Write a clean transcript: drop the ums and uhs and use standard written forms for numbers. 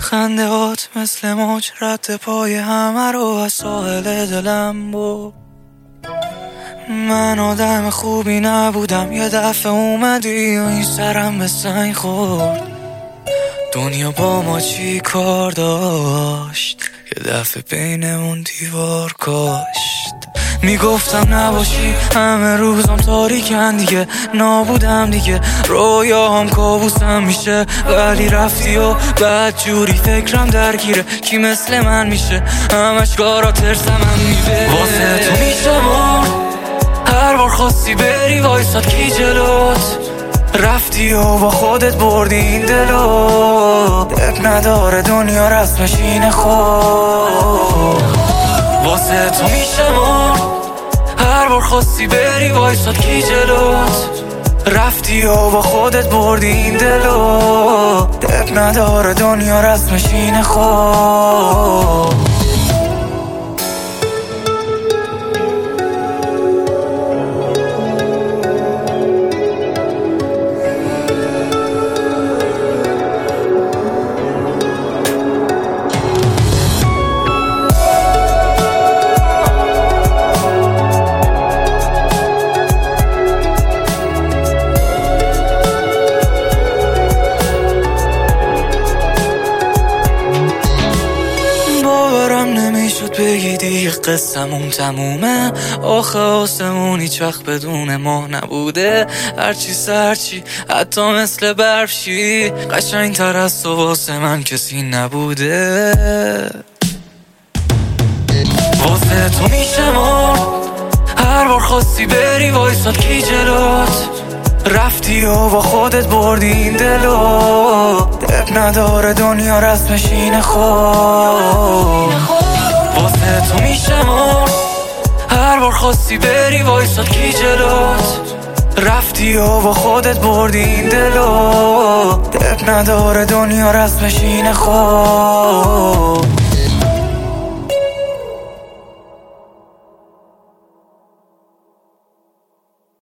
خندهات مثل موج رد پای همه رو از ساحل دلم برد. من آدم خوبی نبودم، یه دفعه اومدی و این سرم به سنگ خورد. دنیا با ما چی کار داشت، یه دفعه بینمون دیوار کاشت. میگفتم نباشی همه روزم تاریکن دیگه، نابودم دیگه، رویاهم کابوسم میشه. ولی رفتی و بعد جوری فکرم درگیره، کی مثل من میشه؟ همش کارا ترسم من میبه. واسه تو میشه مرد، هر بار خواستی بری وایساد کی جلوت. رفتی و با خودت بردی این دلو، اب نداره دنیا رسمش اینه خود. واسه تو میشه مرد، هر بار خواستی بری وایساد کی جلوت. رفتی و با خودت بردی این دلو، اب نداره دنیا رسمش اینه خود. بگی دیگه قصمون تمومه، آخه آسمون هیچ وقت بدون ما نبوده. هرچی سرچی حتی مثل برفشی، قشنگ تر از تو واسه من کسی نبوده. واسه تو میشه مرد، هر بار خواستی بری وایساد کی جلوت. رفتی و با خودت بردی این دلو، اب نداره دنیا رسمش اینه خود. واسه تو میشه مرد، هر بار خواستی بری وایساد کی جلوت. رفتی و با خودت بردی این دلو، اب نداره دنیا رسمش اینه خود.